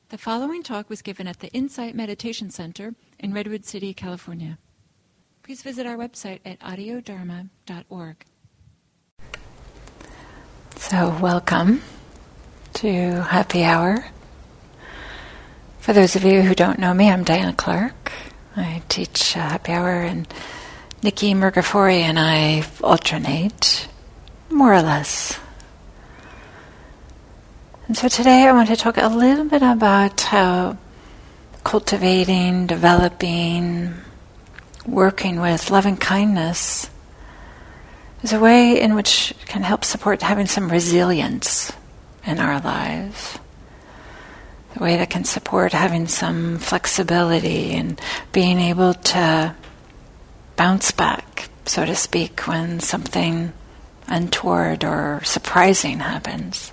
The following talk was given at the Insight Meditation Center in Redwood City, California. Please visit our website at audiodharma.org. So, welcome to Happy Hour. For those of you who don't know me, I'm Diana Clark. I teach Happy Hour, and Nikki Murgafori and I alternate, more or less. And so today I want to talk a little bit about how cultivating, developing, working with loving kindness is a way in which it can help support having some resilience in our lives. A way that can support having some flexibility and being able to bounce back, so to speak, when something untoward or surprising happens.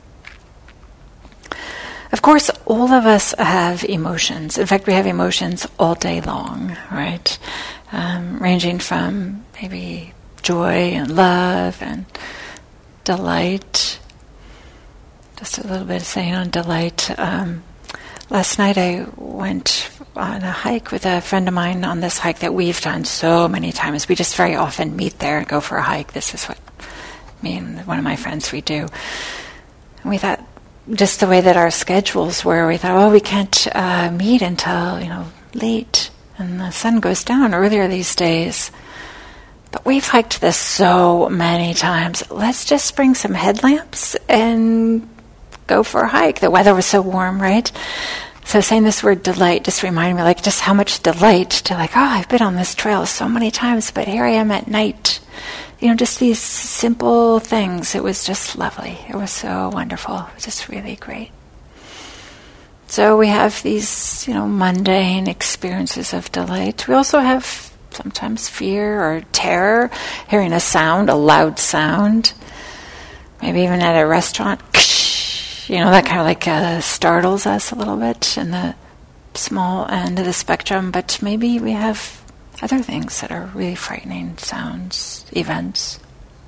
Of course, all of us have emotions. In fact, we have emotions all day long, right? Ranging from maybe joy and love and delight. Just a little bit of saying on delight. Last night I went on a hike with a friend of mine on this hike that we've done so many times. We just very often meet there and go for a hike. This is what me and one of my friends, we do. And we thought, just the way that our schedules were, we thought, we can't meet until, late, and the sun goes down earlier these days. But we've hiked this so many times. Let's just bring some headlamps and go for a hike. The weather was so warm, right? So saying this word delight just reminded me, just how much delight to I've been on this trail so many times, but here I am at night. Just these simple things. It was just lovely. It was so wonderful. It was just really great. So we have these, mundane experiences of delight. We also have sometimes fear or terror, hearing a sound, a loud sound. Maybe even at a restaurant, that kind of startles us a little bit in the small end of the spectrum. But maybe we have other things that are really frightening sounds, events.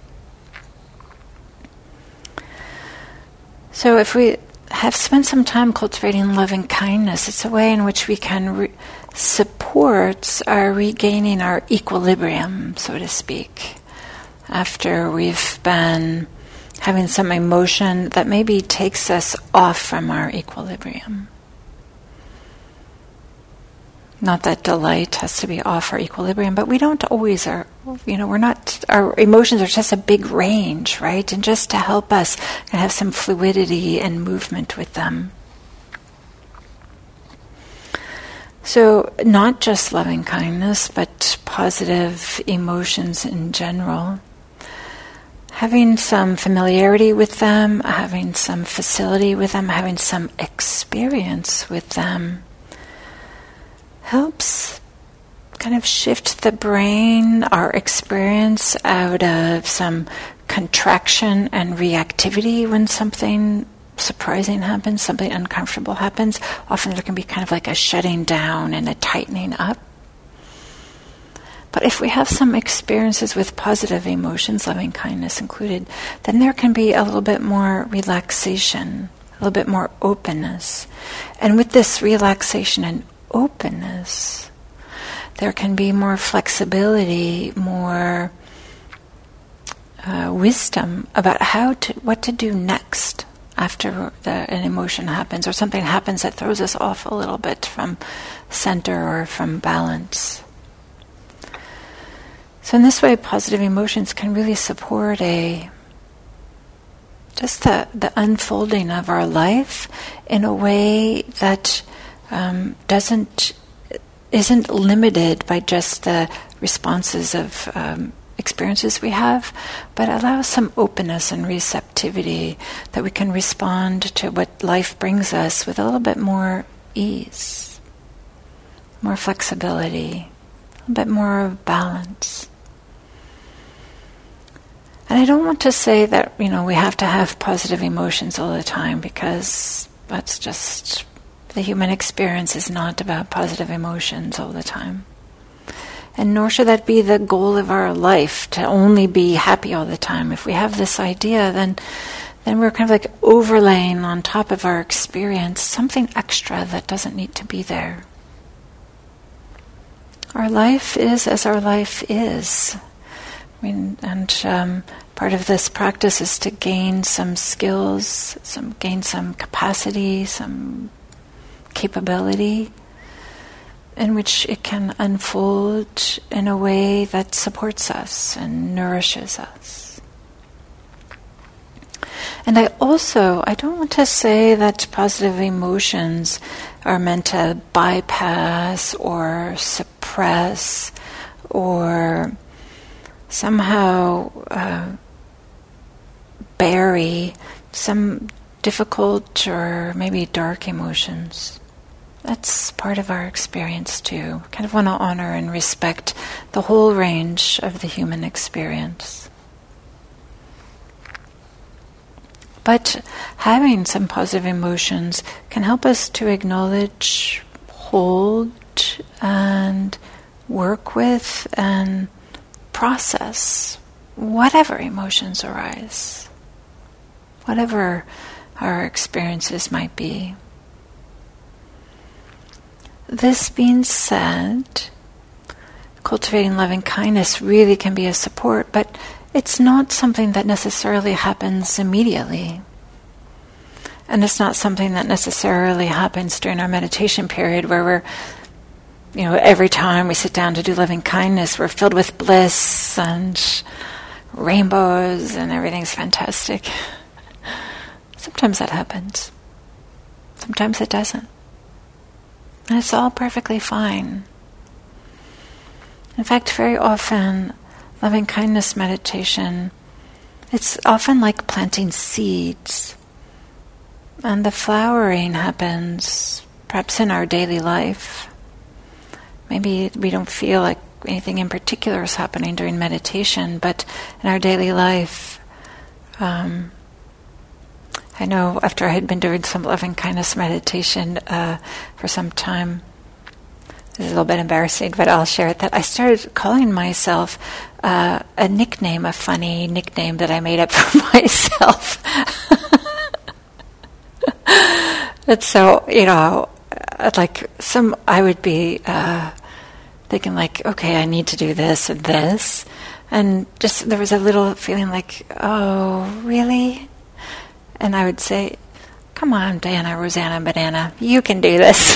So if we have spent some time cultivating loving kindness, it's a way in which we can support our regaining our equilibrium, so to speak, after we've been having some emotion that maybe takes us off from our equilibrium. Not that delight has to be off our equilibrium, but we don't always our emotions are just a big range, right? And just to help us have some fluidity and movement with them. So not just loving kindness, but positive emotions in general. Having some familiarity with them, having some facility with them, having some experience with them helps kind of shift the brain, our experience, out of some contraction and reactivity when something surprising happens, something uncomfortable happens. Often there can be kind of like a shutting down and a tightening up. But if we have some experiences with positive emotions, loving kindness included, then there can be a little bit more relaxation, a little bit more openness. And with this relaxation and openness, there can be more flexibility, more wisdom about what to do next after an emotion happens or something happens that throws us off a little bit from center or from balance. So in this way, positive emotions can really support just the unfolding of our life in a way that isn't limited by just the responses of experiences we have, but allows some openness and receptivity that we can respond to what life brings us with a little bit more ease, more flexibility, a little bit more balance. And I don't want to say that, we have to have positive emotions all the time, because that's just, the human experience is not about positive emotions all the time. And nor should that be the goal of our life, to only be happy all the time. If we have this idea, then then we're kind of like overlaying on top of our experience something extra that doesn't need to be there. Our life is as our life is. Part of this practice is to gain some skills, gain some capacity, some capability in which it can unfold in a way that supports us and nourishes us. And I don't want to say that positive emotions are meant to bypass or suppress or somehow bury some difficult or maybe dark emotions. That's part of our experience too. Kind of want to honor and respect the whole range of the human experience. But having some positive emotions can help us to acknowledge, hold, and work with and process whatever emotions arise, whatever our experiences might be. This being said, cultivating loving kindness really can be a support, but it's not something that necessarily happens immediately. And it's not something that necessarily happens during our meditation period where we're, every time we sit down to do loving kindness, we're filled with bliss and rainbows and everything's fantastic. Sometimes that happens. Sometimes it doesn't. And it's all perfectly fine. In fact, very often, loving kindness meditation, it's often like planting seeds. And the flowering happens perhaps in our daily life. Maybe we don't feel like anything in particular is happening during meditation, but in our daily life, I know after I had been doing some loving kindness meditation for some time, this is a little bit embarrassing, but I'll share it, that I started calling myself a funny nickname that I made up for myself. And so, I would be thinking like, okay, I need to do this and this. And just there was a little feeling like, oh, really? And I would say, come on, Diana, Rosanna, Banana, you can do this.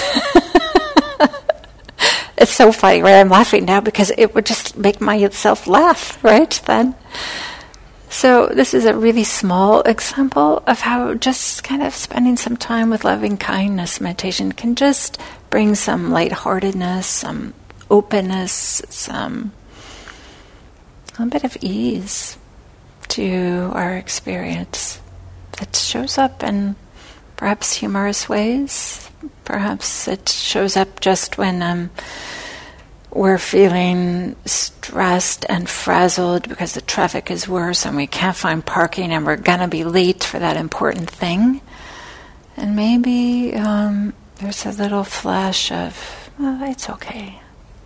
It's so funny, right? I'm laughing now because it would just make myself laugh, right, then. So this is a really small example of how just kind of spending some time with loving kindness meditation can just bring some lightheartedness, some openness, a bit of ease to our experience that shows up in perhaps humorous ways. Perhaps it shows up just when we're feeling stressed and frazzled because the traffic is worse and we can't find parking and we're going to be late for that important thing. And maybe there's a little flash of, well, it's okay.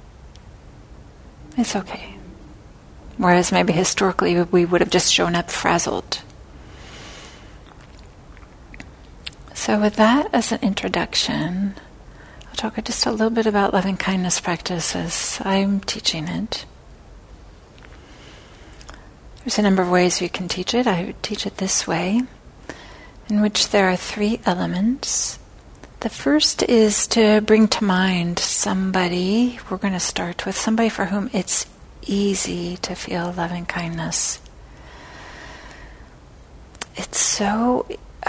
It's okay. Whereas maybe historically we would have just shown up frazzled. So with that as an introduction, I'll talk just a little bit about loving kindness practice as I'm teaching it. There's a number of ways you can teach it. I would teach it this way, in which there are 3 elements. The first is to bring to mind somebody. We're going to start with somebody for whom it's easy to feel loving kindness. It's so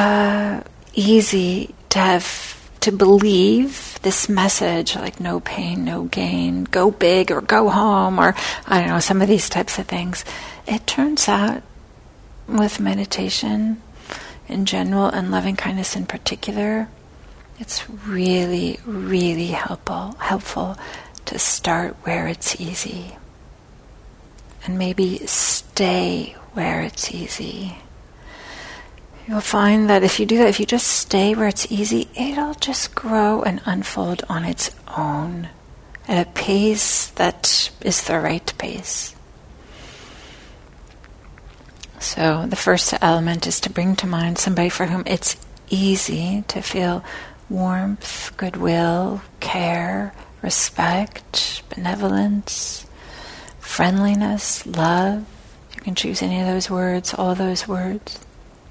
easy to believe this message, like no pain, no gain, go big or go home, or I don't know, some of these types of things. It turns out with meditation in general and loving kindness in particular, it's really, really helpful to start where it's easy and maybe stay where it's easy. You'll find that if you do that, if you just stay where it's easy, it'll just grow and unfold on its own at a pace that is the right pace. So the first element is to bring to mind somebody for whom it's easy to feel warmth, goodwill, care, respect, benevolence, friendliness, love. You can choose any of those words, all those words.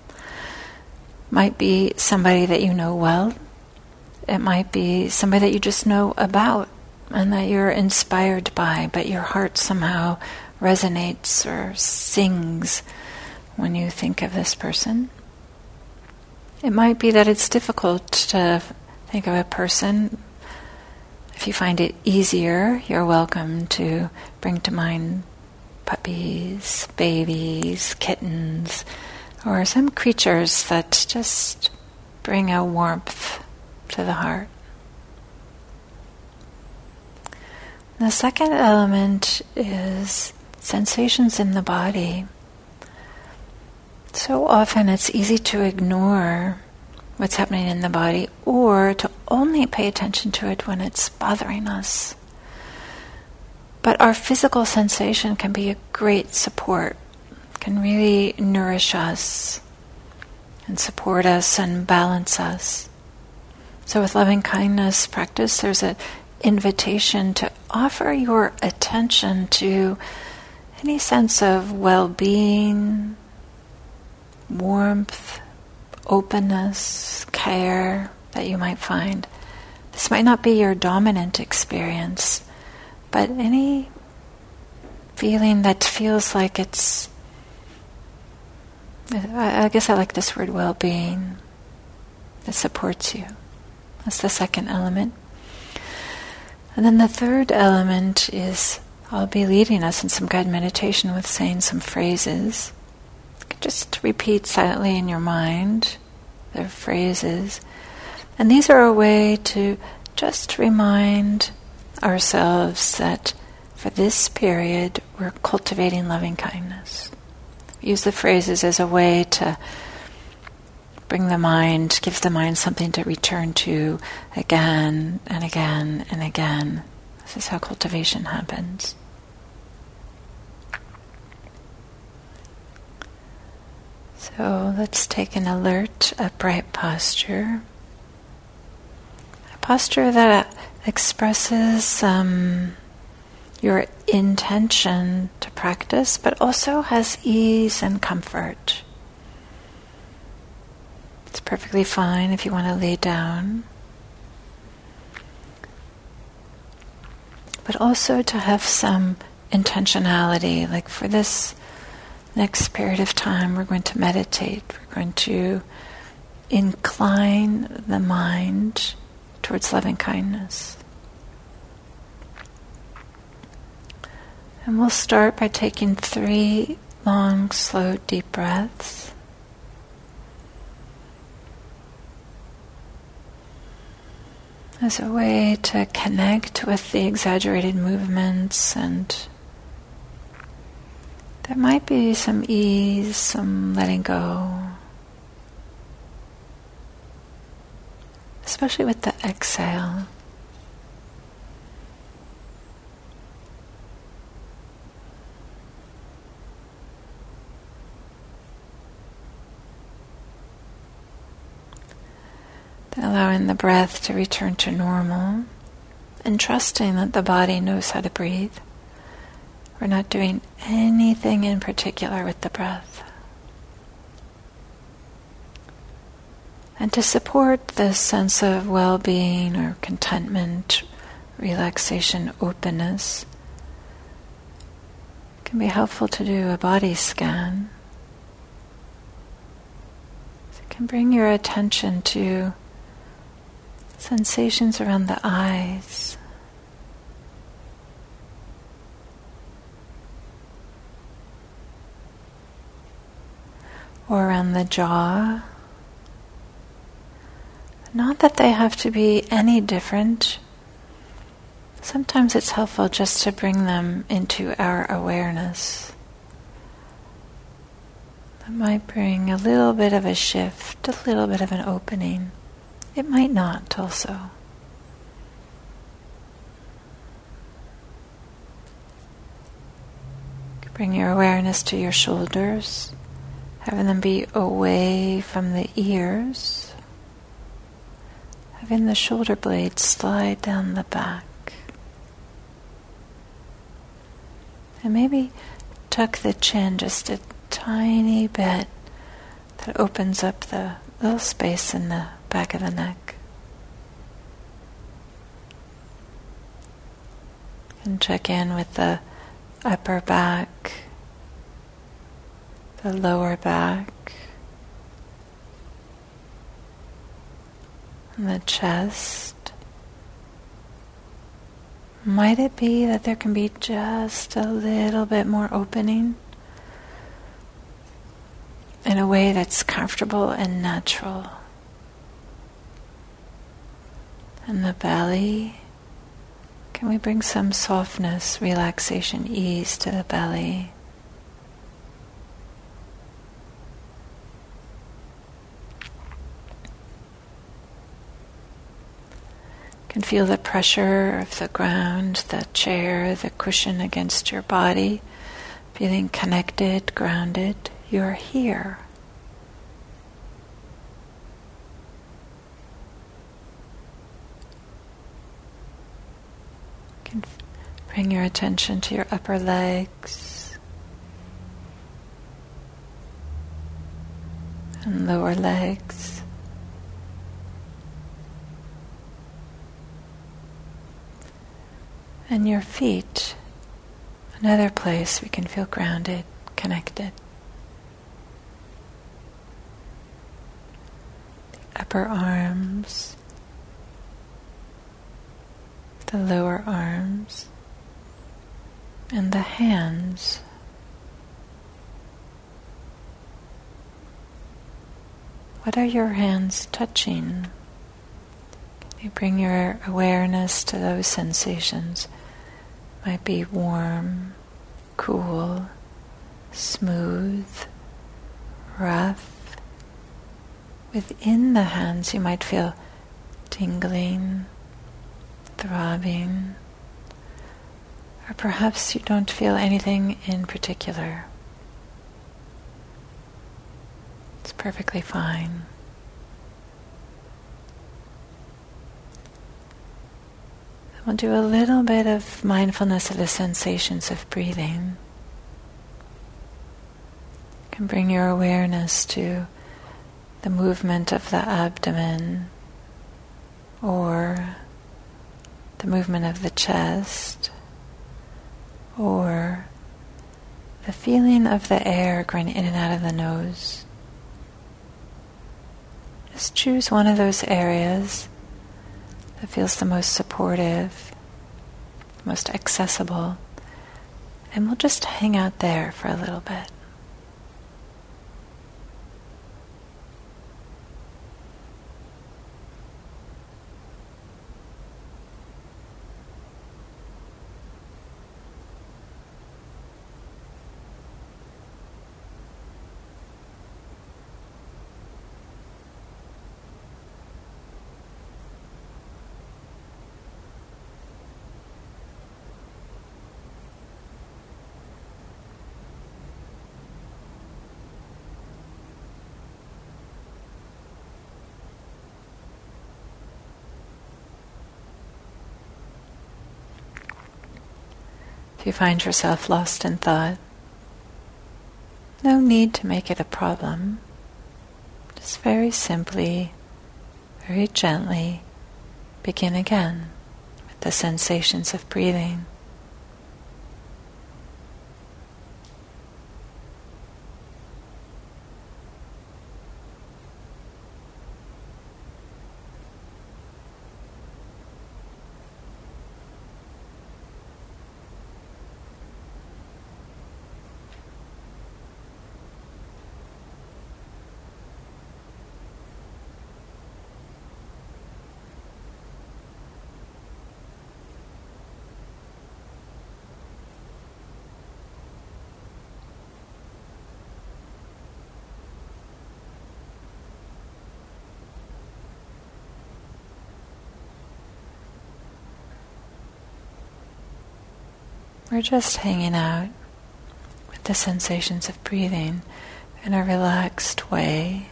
Might be somebody that you know well. It might be somebody that you just know about and that you're inspired by, but your heart somehow resonates or sings when you think of this person. It might be that it's difficult to think of a person. If you find it easier, you're welcome to bring to mind puppies, babies, kittens, or some creatures that just bring a warmth to the heart. The second element is sensations in the body. So often it's easy to ignore what's happening in the body or to only pay attention to it when it's bothering us. But our physical sensation can be a great support, can really nourish us and support us and balance us. So with loving kindness practice, there's an invitation to offer your attention to any sense of well-being, warmth, openness, care that you might find. This might not be your dominant experience, but any feeling that feels like it's, I guess I like this word, well-being, that supports you. That's the second element. And then the third element is, I'll be leading us in some guided meditation with saying some phrases. Just repeat silently in your mind the phrases. And these are a way to just remind ourselves that for this period we're cultivating loving kindness. Use the phrases as a way to bring the mind, give the mind something to return to again and again and again. This is how cultivation happens. So let's take an alert, upright posture. A posture that expresses your intention to practice, but also has ease and comfort. It's perfectly fine if you want to lay down, but also to have some intentionality, like for this next period of time we're going to meditate, we're going to incline the mind towards loving kindness. And we'll start by taking 3 long, slow, deep breaths. As a way to connect with the exaggerated movements, and there might be some ease, some letting go, especially with the exhale. Allowing the breath to return to normal and trusting that the body knows how to breathe. We're not doing anything in particular with the breath. And to support this sense of well-being or contentment, relaxation, openness, it can be helpful to do a body scan. So you can bring your attention to sensations around the eyes, or around the jaw. Not that they have to be any different. Sometimes it's helpful just to bring them into our awareness. That might bring a little bit of a shift, a little bit of an opening. It might not also. Bring your awareness to your shoulders, having them be away from the ears, having the shoulder blades slide down the back. And maybe tuck the chin just a tiny bit. That opens up the little space in the back of the neck. And check in with the upper back, the lower back, and the chest. Might it be that there can be just a little bit more opening in a way that's comfortable and natural? And the belly, can we bring some softness, relaxation, ease to the belly? You can feel the pressure of the ground, the chair, the cushion against your body, feeling connected, grounded. You're here. You can bring your attention to your upper legs and lower legs. And your feet, another place we can feel grounded, connected. The upper arms, the lower arms, and the hands. What are your hands touching? You bring your awareness to those sensations. Might be warm, cool, smooth, rough. Within the hands you might feel tingling, throbbing, or perhaps you don't feel anything in particular. It's perfectly fine. We'll do a little bit of mindfulness of the sensations of breathing. You can bring your awareness to the movement of the abdomen or the movement of the chest or the feeling of the air going in and out of the nose. Just choose one of those areas that feels the most supportive, most accessible, and we'll just hang out there for a little bit. If you find yourself lost in thought, no need to make it a problem. Just very simply, very gently, begin again with the sensations of breathing. We're just hanging out with the sensations of breathing, in a relaxed way.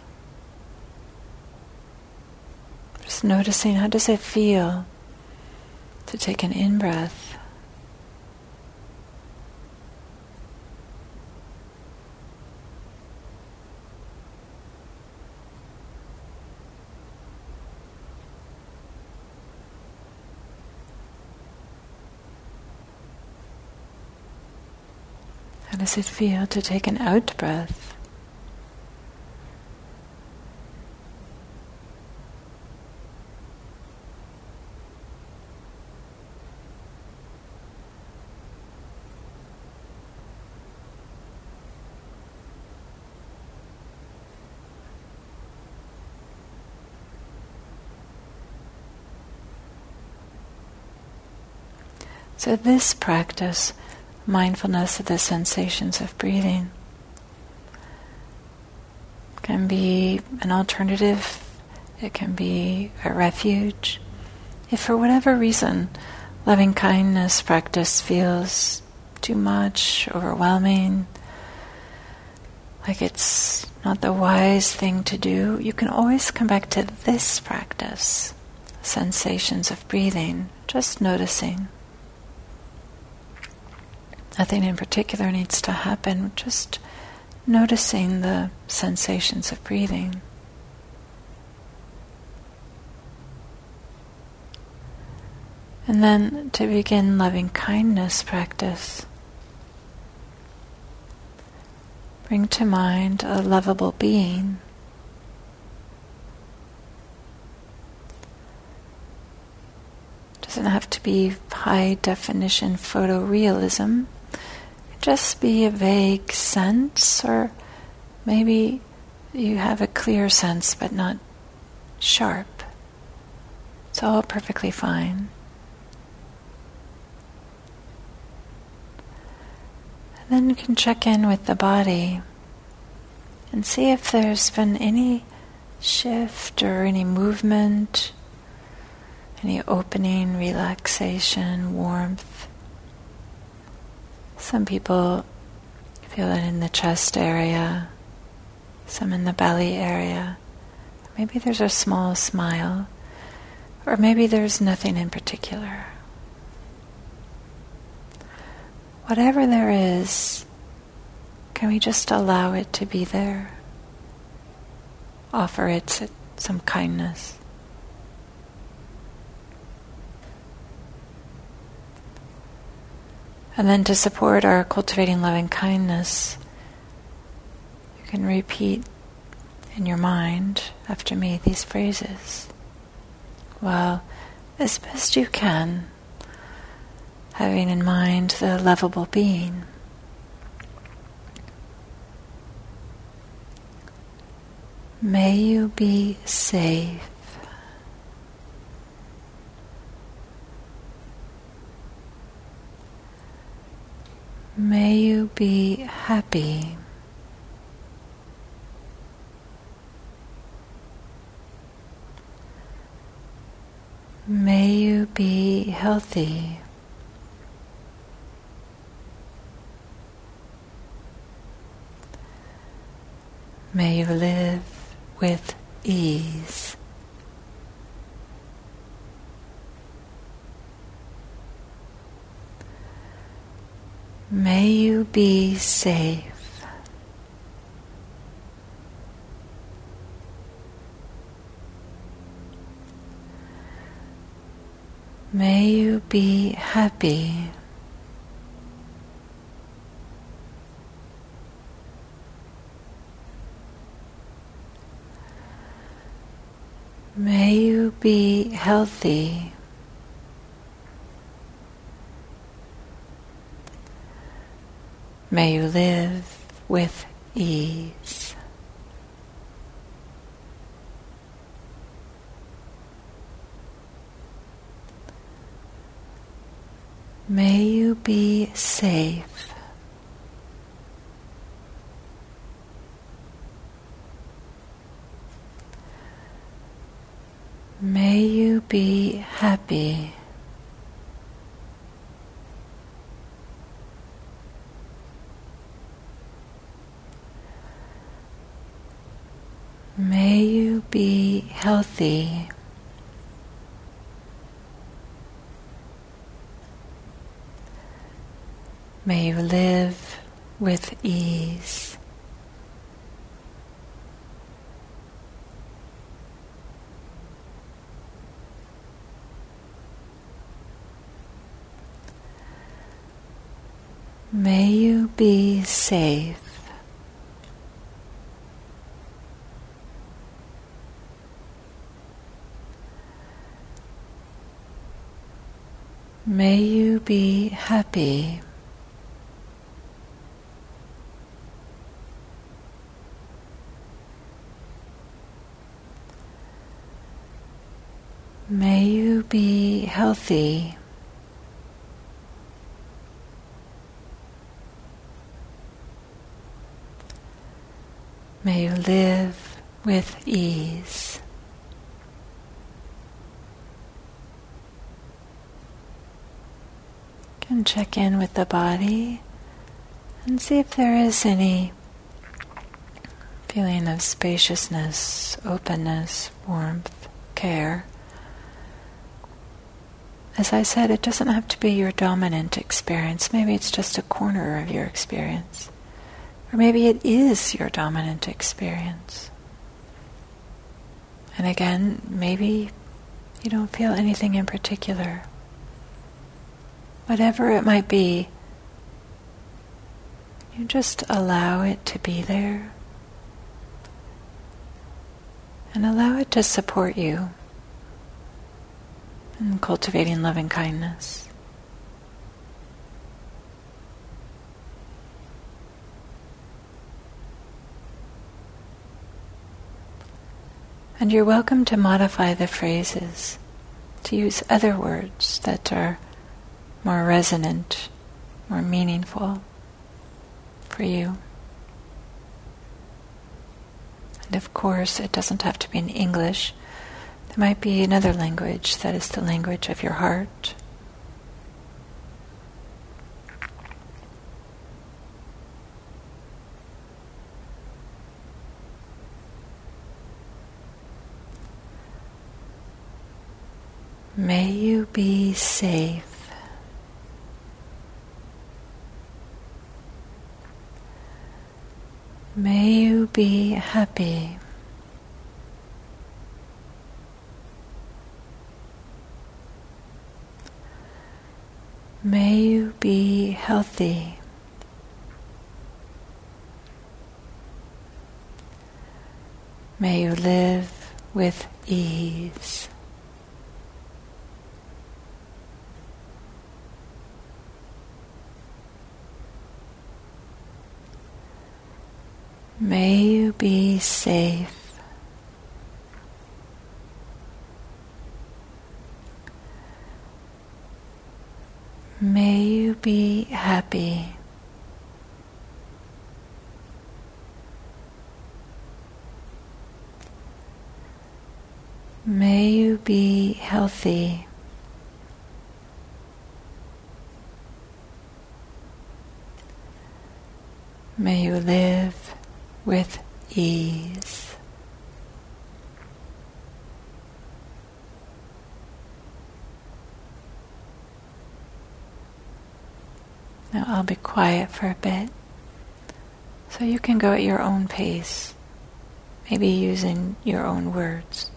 Just noticing, how does it feel to take an in-breath? How does it feel to take an out breath? So this practice, mindfulness of the sensations of breathing, can be an alternative, it can be a refuge. If for whatever reason loving kindness practice feels too much, overwhelming, like it's not the wise thing to do, you can always come back to this practice, sensations of breathing, just noticing. Nothing in particular needs to happen, just noticing the sensations of breathing. And then to begin loving kindness practice, bring to mind a lovable being. Doesn't have to be high definition photorealism. Just be a vague sense, or maybe you have a clear sense but not sharp. It's all perfectly fine. And then you can check in with the body and see if there's been any shift or any movement, any opening, relaxation, warmth. Some people feel it in the chest area, some in the belly area. Maybe there's a small smile, or maybe there's nothing in particular. Whatever there is, can we just allow it to be there? Offer it some kindness. And then to support our cultivating loving kindness, you can repeat in your mind after me these phrases. Well, as best you can, having in mind the lovable being. May you be safe. May you be happy. May you be healthy. May you live with ease. May you be safe. May you be happy. May you be healthy. May you live with ease. May you be safe. May you be happy. May you be healthy. May you live with ease. May you be safe. May you be happy. May you be healthy. May you live with ease. You can check in with the body and see if there is any feeling of spaciousness, openness, warmth, care. As I said, it doesn't have to be your dominant experience. Maybe it's just a corner of your experience. Or maybe it is your dominant experience. And again, maybe you don't feel anything in particular. Whatever it might be, you just allow it to be there. And allow it to support you in cultivating loving kindness. And you're welcome to modify the phrases, to use other words that are more resonant, more meaningful for you. And of course, it doesn't have to be in English. There might be another language that is the language of your heart. May you be safe. May you be happy. May you be healthy. May you live with ease. May you be safe. May you be happy. May you be healthy. May you live with ease. Now I'll be quiet for a bit, so you can go at your own pace, maybe using your own words.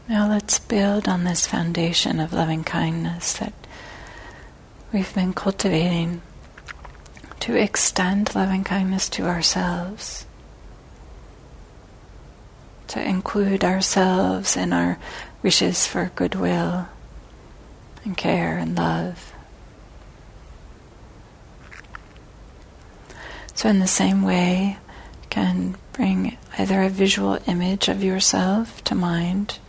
Now let's build on this foundation of loving kindness that we've been cultivating to extend loving kindness to ourselves, to include ourselves in our wishes for goodwill and care and love. So in the same way, you can bring either a visual image of yourself to mind,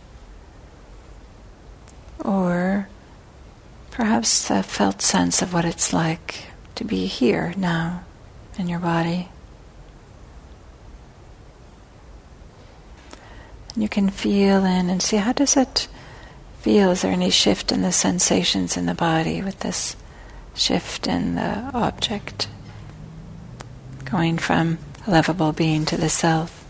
or perhaps a felt sense of what it's like to be here now in your body. And you can feel in and see, how does it feel? Is there any shift in the sensations in the body with this shift in the object, going from a lovable being to the self?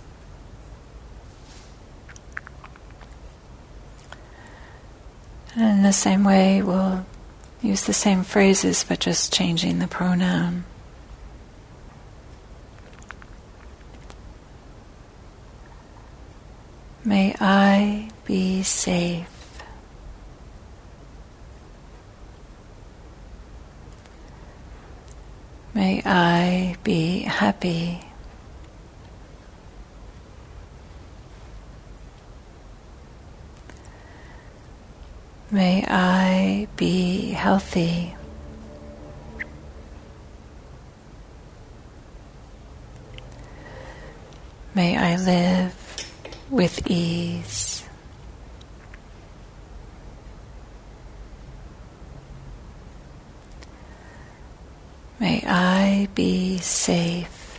And in the same way, we'll use the same phrases, but just changing the pronoun. May I be safe. May I be happy. May I be healthy. May I live with ease. May I be safe.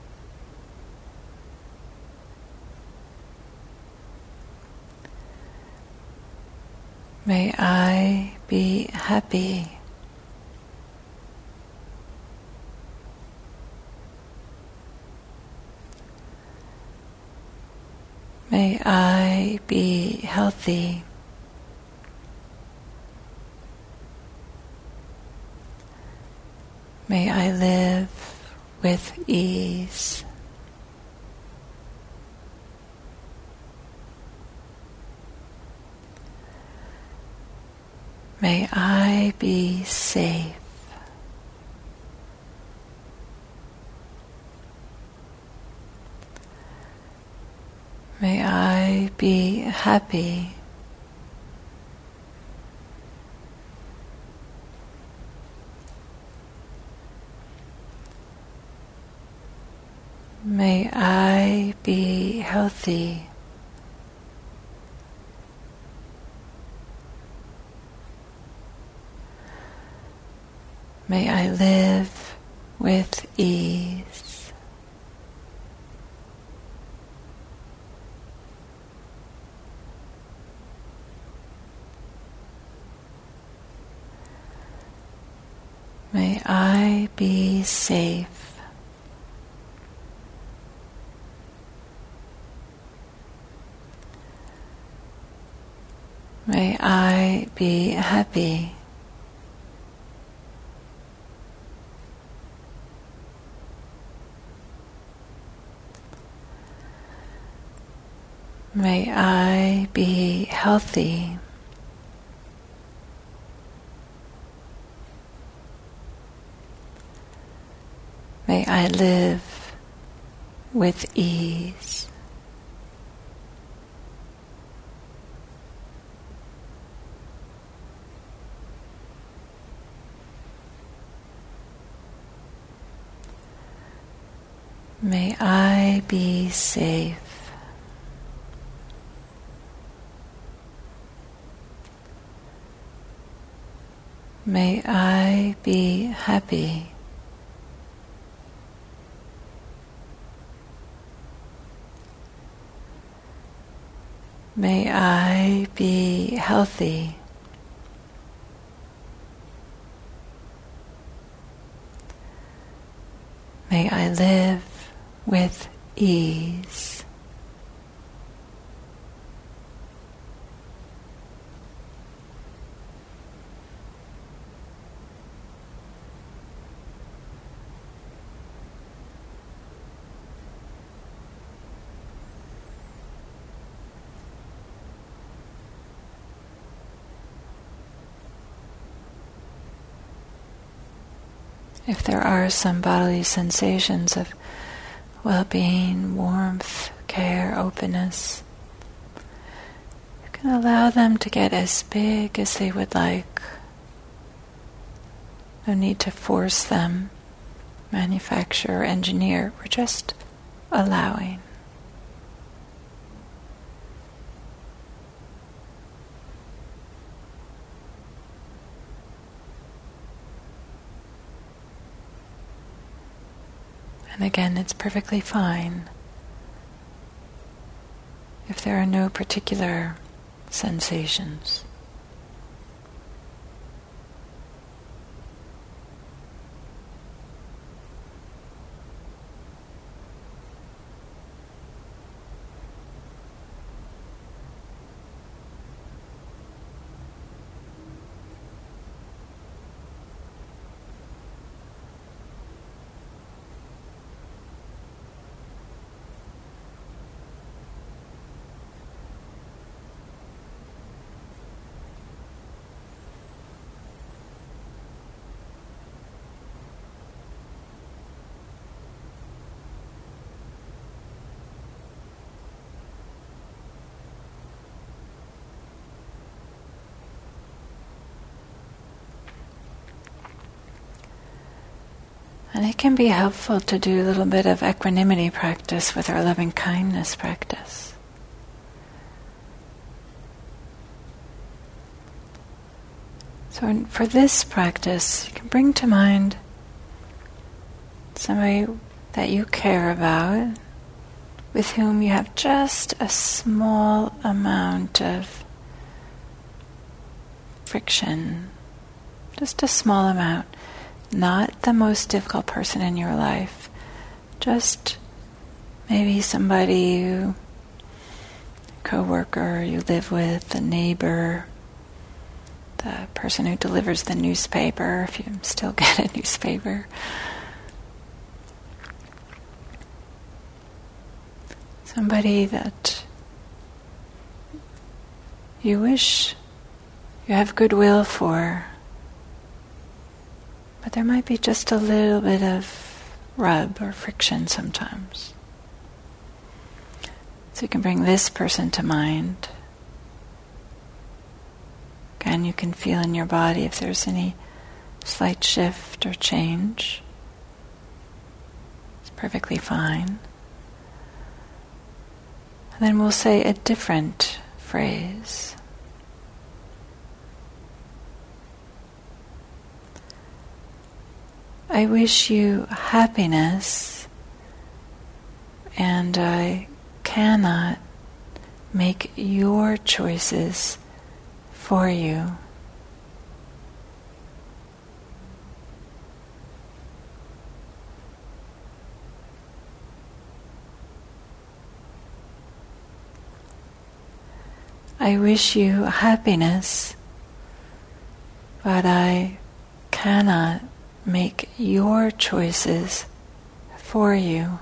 May I be happy. May I be healthy. May I live with ease. May I be safe. May I be happy. May I be healthy. May I live with ease. May I be safe. May I be happy. May I be healthy. May I live with ease. May I be safe. May I be happy. May I be healthy. May I live with ease. If there are some bodily sensations of well-being, warmth, care, openness, you can allow them to get as big as they would like. No need to force them, manufacture or engineer. We're just allowing. And again, it's perfectly fine if there are no particular sensations. And it can be helpful to do a little bit of equanimity practice with our loving kindness practice. So for this practice, you can bring to mind somebody that you care about, with whom you have just a small amount of friction, just a small amount. Not the most difficult person in your life, just maybe somebody a co-worker you live with, a neighbor, the person who delivers the newspaper, if you still get a newspaper. Somebody that you wish you have goodwill for. But there might be just a little bit of rub or friction sometimes. So you can bring this person to mind. Again, you can feel in your body if there's any slight shift or change. It's perfectly fine. And then we'll say a different phrase. I wish you happiness, and I cannot make your choices for you. I wish you happiness, but I cannot make your choices for you.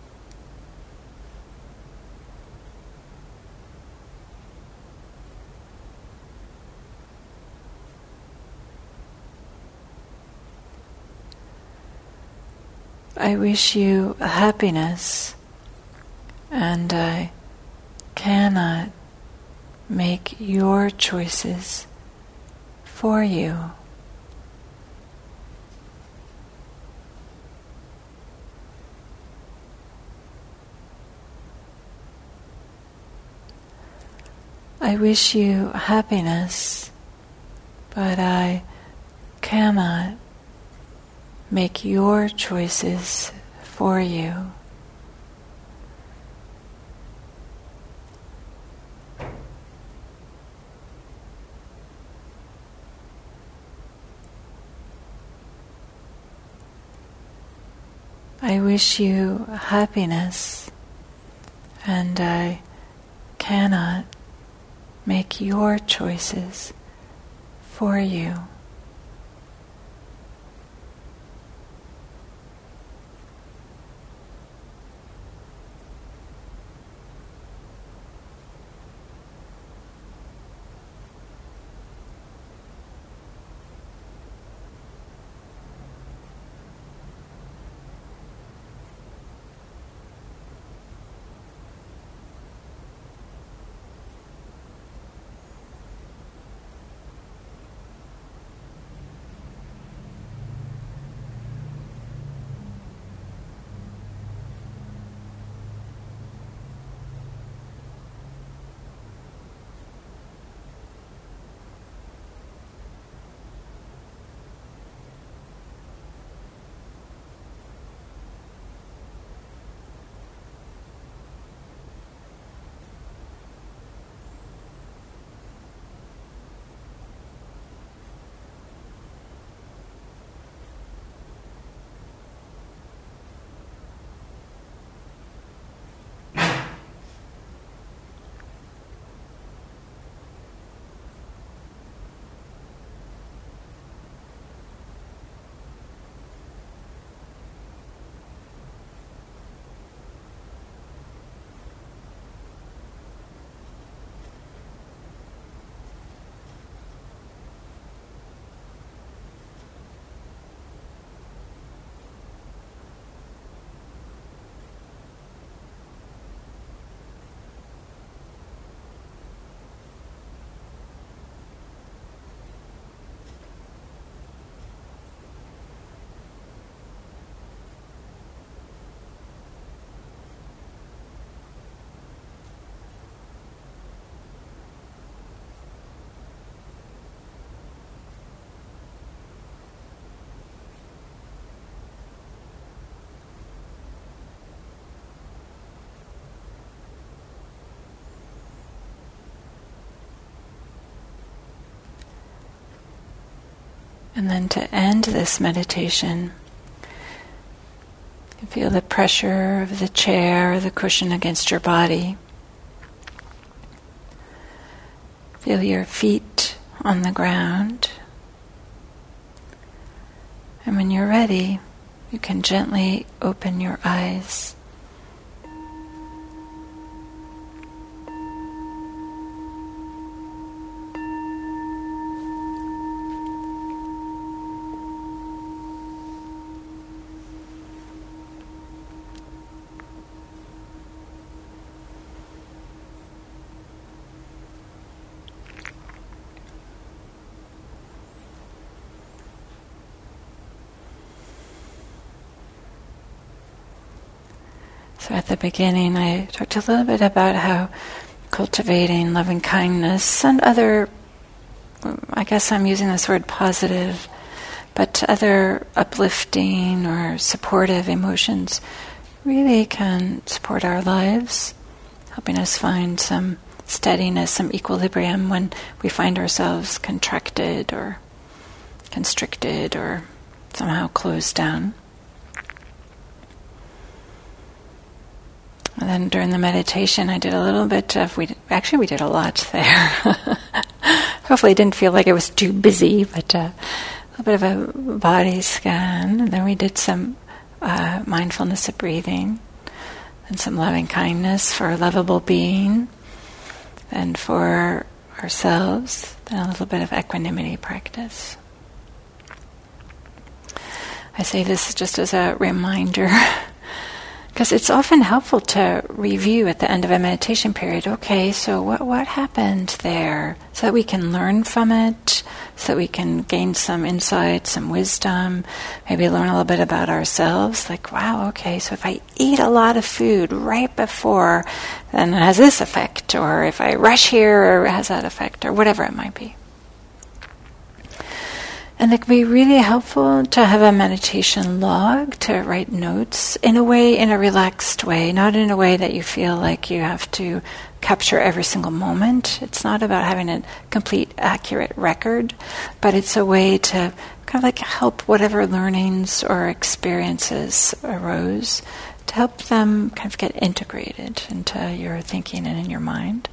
I wish you happiness, and I cannot make your choices for you. I wish you happiness, but I cannot make your choices for you. I wish you happiness, and I cannot make your choices for you. And then to end this meditation, you feel the pressure of the chair or the cushion against your body. Feel your feet on the ground. And when you're ready, you can gently open your eyes. So at the beginning, I talked a little bit about how cultivating loving kindness and other, I guess I'm using this word positive, but other uplifting or supportive emotions really can support our lives, helping us find some steadiness, some equilibrium when we find ourselves contracted or constricted or somehow closed down. And then during the meditation, I did a little bit of, we did a lot there. Hopefully it didn't feel like it was too busy, but a little bit of a body scan. And then we did some mindfulness of breathing and some loving kindness for a lovable being and for ourselves, then a little bit of equanimity practice. I say this just as a reminder because it's often helpful to review at the end of a meditation period, okay, so what happened there? So that we can learn from it, so that we can gain some insight, some wisdom, maybe learn a little bit about ourselves, like, wow, okay, so if I eat a lot of food right before, then it has this effect, or if I rush here, it has that effect, or whatever it might be. And it can be really helpful to have a meditation log, to write notes in a relaxed way, not in a way that you feel like you have to capture every single moment. It's not about having a complete, accurate record, but it's a way to kind of like help whatever learnings or experiences arose, to help them kind of get integrated into your thinking and in your mind.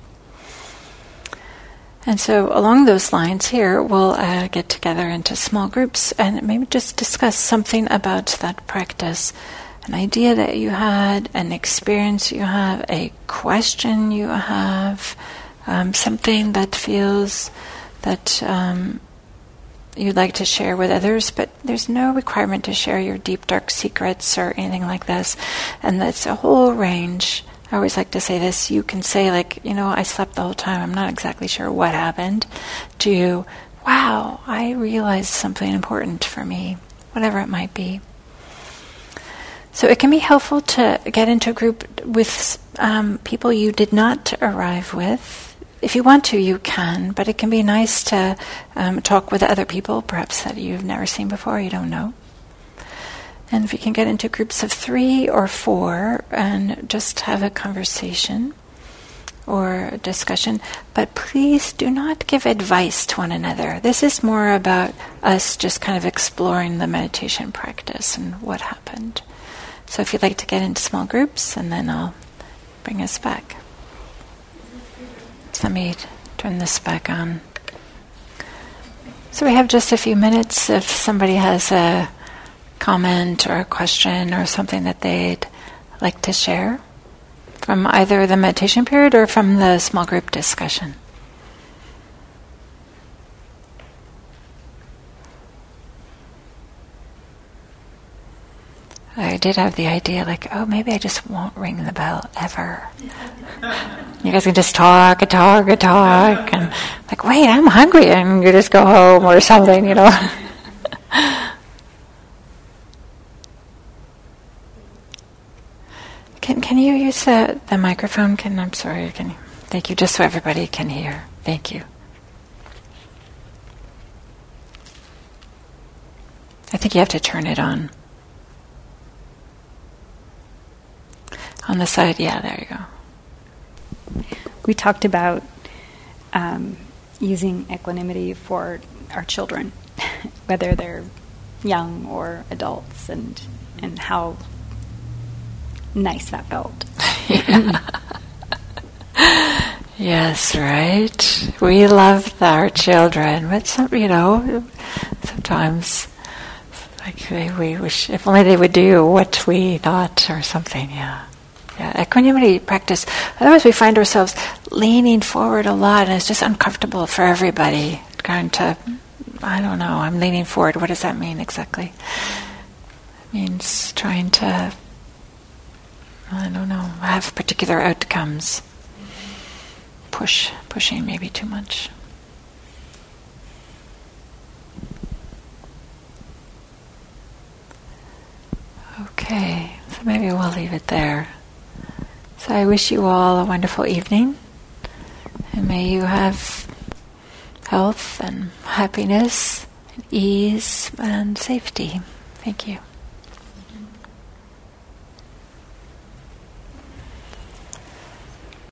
And so along those lines here, we'll get together into small groups and maybe just discuss something about that practice, an idea that you had, an experience you have, a question you have, something that feels that you'd like to share with others, but there's no requirement to share your deep, dark secrets or anything like this. And that's a whole range. I always like to say this, you can say like, I slept the whole time, I'm not exactly sure what happened, to, wow, I realized something important for me, whatever it might be. So it can be helpful to get into a group with people you did not arrive with. If you want to, you can, but it can be nice to talk with other people, perhaps that you've never seen before, you don't know. And if you can get into groups of 3 or 4 and just have a conversation or a discussion, but please do not give advice to one another. This is more about us just kind of exploring the meditation practice and what happened. So if you'd like to get into small groups, and then I'll bring us back. So let me turn this back on. So we have just a few minutes if somebody has a comment or a question or something that they'd like to share from either the meditation period or from the small group discussion. I did have the idea like, oh, maybe I just won't ring the bell ever. You guys can just talk and like, wait, I'm hungry, and you just go home or something, Can you use the microphone? I'm sorry. Thank you, just so everybody can hear. Thank you. I think you have to turn it on. On the side, yeah, there you go. We talked about using equanimity for our children, whether they're young or adults, and how nice that felt. Yes, right. We love our children, but sometimes we wish if only they would do what we thought or something. Yeah. Equanimity practice. Otherwise, we find ourselves leaning forward a lot, and it's just uncomfortable for everybody. Going to, I don't know. I'm leaning forward. What does that mean exactly? It means trying to, I don't know, have particular outcomes. Pushing maybe too much. Okay, so maybe we'll leave it there. So I wish you all a wonderful evening, and may you have health and happiness, and ease and safety. Thank you.